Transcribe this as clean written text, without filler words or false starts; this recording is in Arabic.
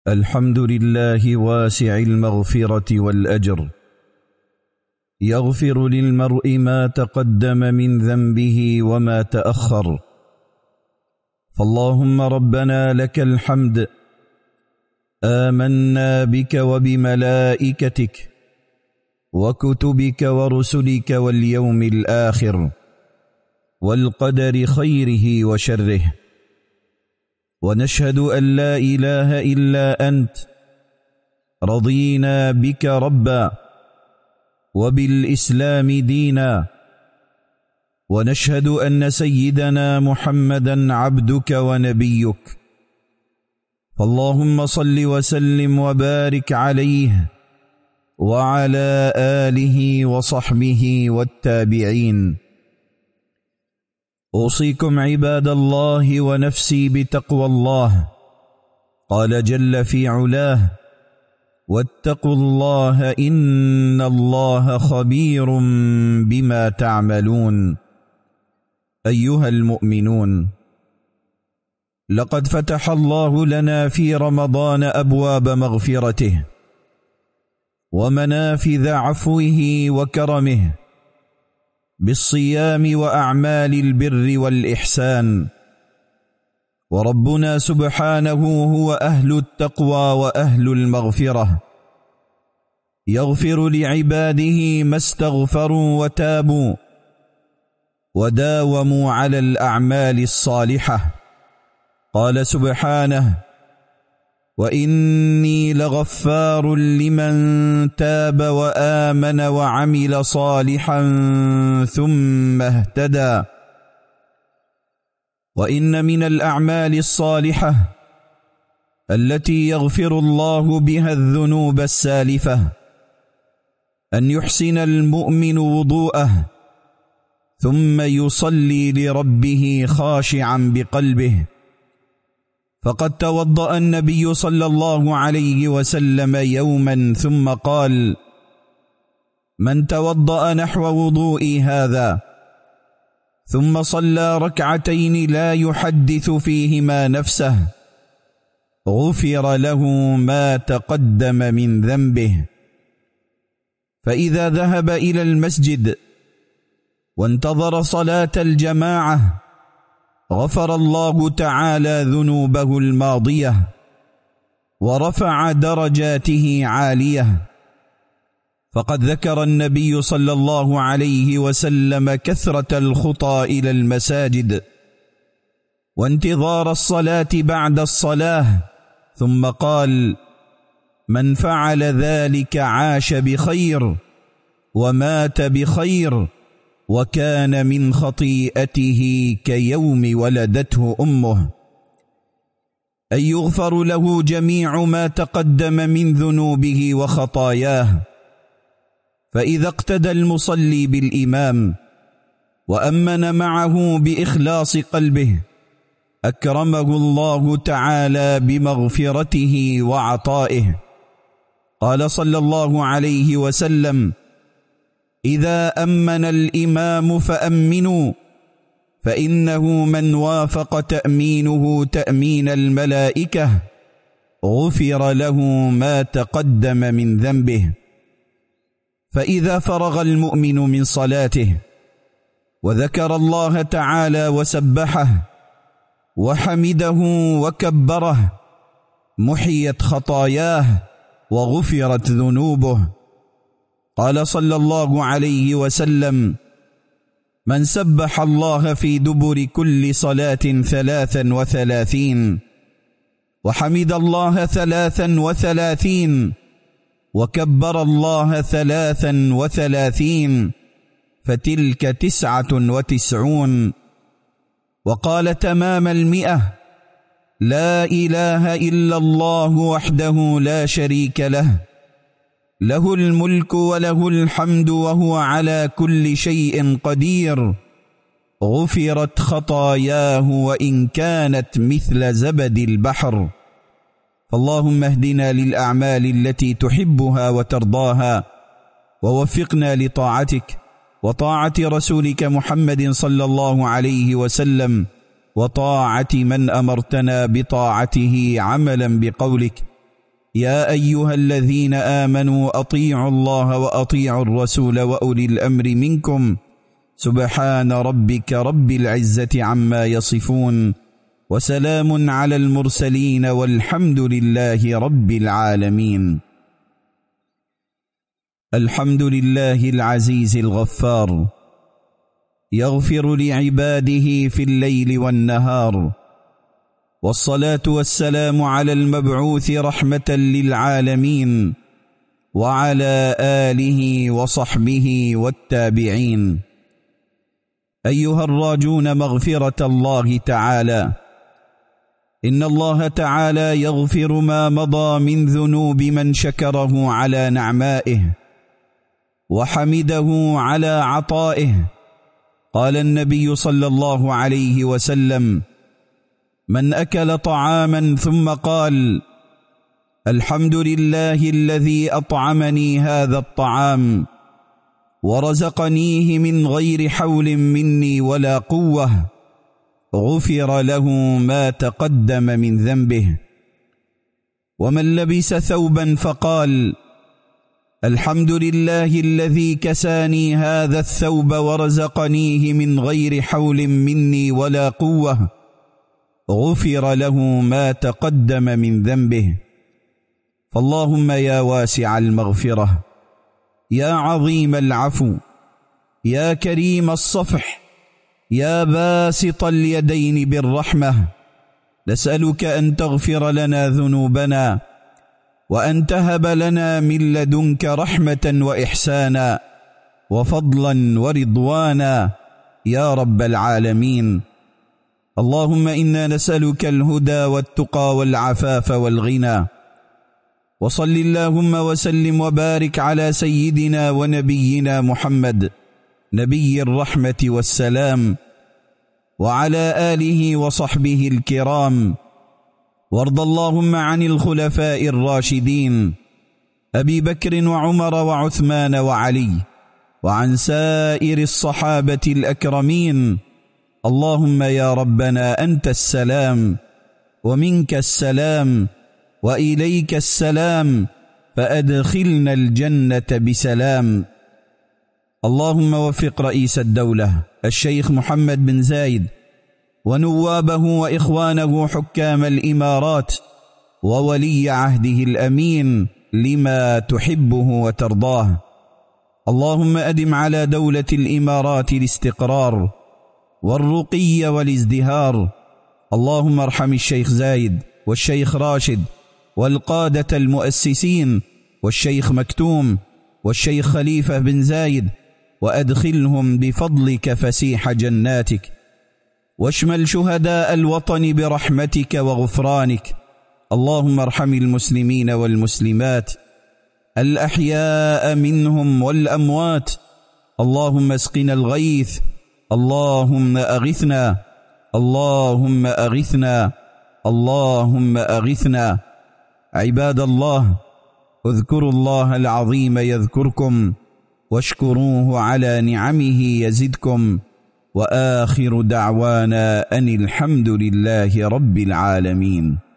الحمد لله واسع المغفرة والأجر، يغفر للمرء ما تقدم من ذنبه وما تأخر. فاللهم ربنا لك الحمد، آمنا بك وبملائكتك وكتبك ورسلك واليوم الآخر والقدر خيره وشره، ونشهد أن لا إله إلا أنت، رضينا بك ربا وبالإسلام دينا، ونشهد أن سيدنا محمدا عبدك ونبيك. فاللهم صل وسلم وبارك عليه وعلى آله وصحبه والتابعين. أوصيكم عباد الله ونفسي بتقوى الله. قال جل في علاه: واتقوا الله إن الله خبير بما تعملون. أيها المؤمنون، لقد فتح الله لنا في رمضان أبواب مغفرته ومنافذ عفوه وكرمه بالصيام وأعمال البر والإحسان، وربنا سبحانه هو أهل التقوى وأهل المغفرة، يغفر لعباده ما استغفروا وتابوا وداوموا على الأعمال الصالحة. قال سبحانه: وإني لغفار لمن تاب وآمن وعمل صالحا ثم اهتدى. وإن من الأعمال الصالحة التي يغفر الله بها الذنوب السالفة أن يحسن المؤمن وضوءه ثم يصلي لربه خاشعا بقلبه. فقد توضأ النبي صلى الله عليه وسلم يوما ثم قال: من توضأ نحو وضوئي هذا ثم صلى ركعتين لا يحدث فيهما نفسه غفر له ما تقدم من ذنبه. فإذا ذهب إلى المسجد وانتظر صلاة الجماعة غفر الله تعالى ذنوبه الماضية ورفع درجاته عالية. فقد ذكر النبي صلى الله عليه وسلم كثرة الخطى إلى المساجد وانتظار الصلاة بعد الصلاة، ثم قال: من فعل ذلك عاش بخير ومات بخير وكان من خطيئته كيوم ولدته أمه. أي يغفر له جميع ما تقدم من ذنوبه وخطاياه. فإذا اقتدى المصلي بالإمام وأمن معه بإخلاص قلبه أكرمه الله تعالى بمغفرته وعطائه. قال صلى الله عليه وسلم: إذا أمن الإمام فأمنوا، فإنه من وافق تأمينه تأمين الملائكة غفر له ما تقدم من ذنبه. فإذا فرغ المؤمن من صلاته وذكر الله تعالى وسبحه وحمده وكبره محيت خطاياه وغفرت ذنوبه. قال صلى الله عليه وسلم: من سبح الله في دبر كل صلاة 33 وحمد الله 33 وكبر الله 33 فتلك 99. وقال تمام 100: لا إله إلا الله وحده لا شريك له، له الملك وله الحمد وهو على كل شيء قدير، غفرت خطاياه وإن كانت مثل زبد البحر. فاللهم اهدنا للأعمال التي تحبها وترضاها، ووفقنا لطاعتك وطاعة رسولك محمد صلى الله عليه وسلم، وطاعة من أمرتنا بطاعته عملا بقولك، يا أيها الذين آمنوا أطيعوا الله وأطيعوا الرسول وأولي الأمر منكم سبحان ربك رب العزة عما يصفون وسلام على المرسلين والحمد لله رب العالمين. الحمد لله العزيز الغفار، يغفر لعباده في الليل والنهار، والصلاة والسلام على المبعوث رحمة للعالمين وعلى آله وصحبه والتابعين. أيها الراجون مغفرة الله تعالى، إن الله تعالى يغفر ما مضى من ذنوب من شكره على نعمائه وحمده على عطائه. قال النبي صلى الله عليه وسلم: من أكل طعاما ثم قال الحمد لله الذي أطعمني هذا الطعام ورزقنيه من غير حول مني ولا قوة، غفر له ما تقدم من ذنبه. ومن لبس ثوبا فقال الحمد لله الذي كساني هذا الثوب ورزقنيه من غير حول مني ولا قوة، غفر له ما تقدم من ذنبه. فاللهم يا واسع المغفرة، يا عظيم العفو، يا كريم الصفح، يا باسط اليدين بالرحمة، نسألك أن تغفر لنا ذنوبنا وأن تهب لنا من لدنك رحمة وإحسانا وفضلا ورضوانا يا رب العالمين. اللهم إنا نسألك الهدى والتقى والعفاف والغنى. وصل اللهم وسلم وبارك على سيدنا ونبينا محمد نبي الرحمة والسلام وعلى آله وصحبه الكرام. وارض اللهم عن الخلفاء الراشدين أبي بكر وعمر وعثمان وعلي وعن سائر الصحابة الأكرمين. اللهم يا ربنا أنت السلام ومنك السلام وإليك السلام، فأدخلنا الجنة بسلام. اللهم وفق رئيس الدولة الشيخ محمد بن زايد ونوابه وإخوانه حكام الإمارات وولي عهده الأمين لما تحبه وترضاه. اللهم أدم على دولة الإمارات الاستقرار والرقي والازدهار. اللهم ارحم الشيخ زايد والشيخ راشد والقادة المؤسسين والشيخ مكتوم والشيخ خليفة بن زايد، وأدخلهم بفضلك فسيح جناتك، واشمل شهداء الوطن برحمتك وغفرانك. اللهم ارحم المسلمين والمسلمات الأحياء منهم والأموات. اللهم اسقنا الغيث، اللهم أغثنا، اللهم أغثنا، اللهم أغثنا. عباد الله، اذكروا الله العظيم يذكركم واشكروه على نعمه يزدكم، وآخر دعوانا أن الحمد لله رب العالمين.